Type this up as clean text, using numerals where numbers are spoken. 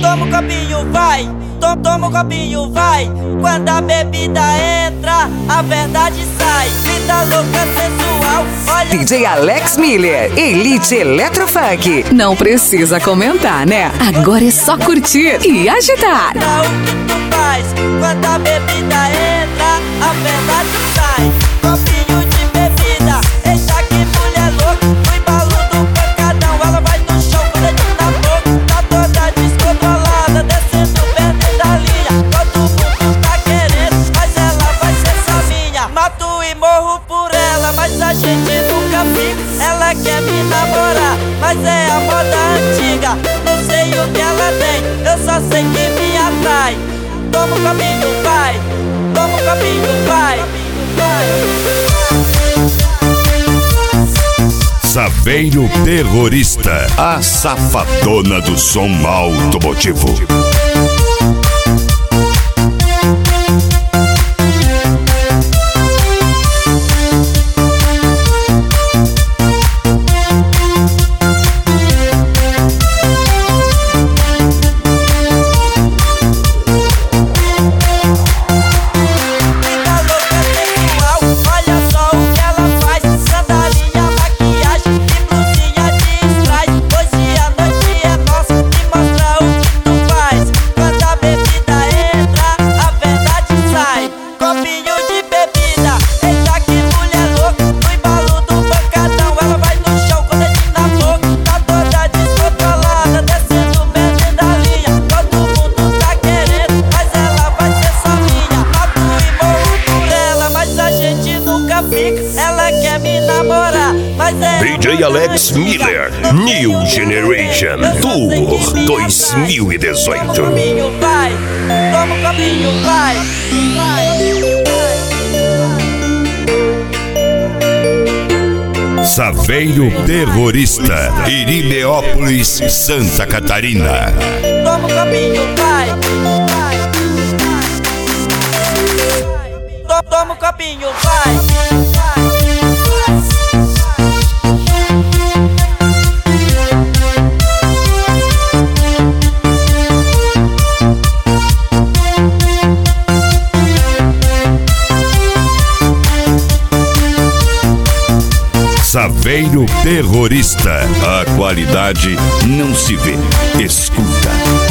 Toma um copinho, vai. Toma um copinho, vai. Quando a bebida entra, a verdade sai. Vida louca, sensual, olha. DJ Alex Miller, Elite Eletrofunk. Não precisa comentar, né? Agora é só curtir e agitar. O que tu faz? Quando a bebida entra, a verdade sai. Copinho de bebida, eita que mulher louca. No embalo do pancadão, ela vai no show com o dedinho na boca. Tá toda descontrolada, descendo perto da linha. Todo mundo tá querendo, mas ela vai ser só minha. Mato e morro por ela, mas a gente nunca fica. Ela quer me namorar, mas é a moda antiga. Não sei o que ela tem, eu só sei que me atrai. Toma um caminho, vai. Toma um caminho, vai. Saveiro Terrorista, a safadona do som automotivo. Ela quer me namorar, mas é DJ Alex Miller, New Generation Tour 2018. Toma um caminho, vai. Toma um caminho, vai. Saveiro Terrorista, Irineópolis, Santa Catarina. Toma um caminho, vai. Toma um copinho, vai. Saveiro Terrorista, a qualidade não se vê, escuta.